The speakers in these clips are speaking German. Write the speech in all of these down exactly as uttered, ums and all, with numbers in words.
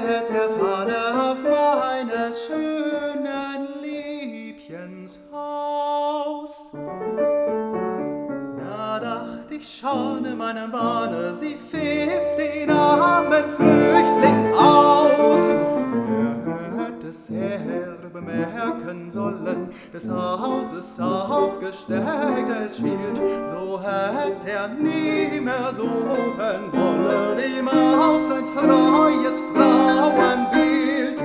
steht der Vater auf meines schönen Liebchens Haus. Da dacht ich schon in meinem Wahne, sie pfiff den armen Flüchtling aus. Er hätte es sehr bemerken sollen, des Hauses aufgestecktes Schild, so hätt er nie mehr suchen wollen im Haus ein treues Frauenbild.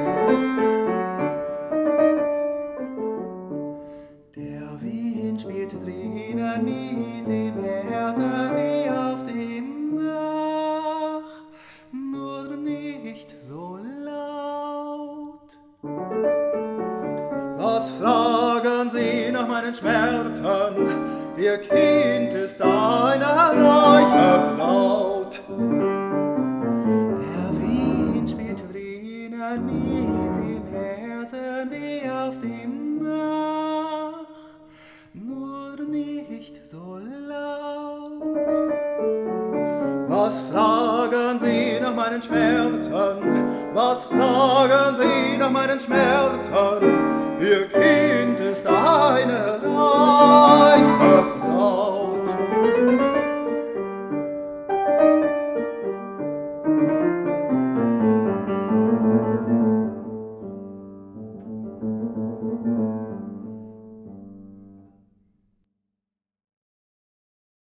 Der Wind spielte drinnen mit dem Herzen wie auf dem Dach, nur nicht so laut. Was fragen Sie nach meinen Schmerzen? Ihr Kind ist eine reiche Braut. Der Wind spielt drinnen mit dem Herzen wie auf dem Dach, nur nicht so laut. Was fragen Sie nach meinen Schmerzen? Was fragen Sie nach meinen Schmerzen? Ihr Kind ist eine reiche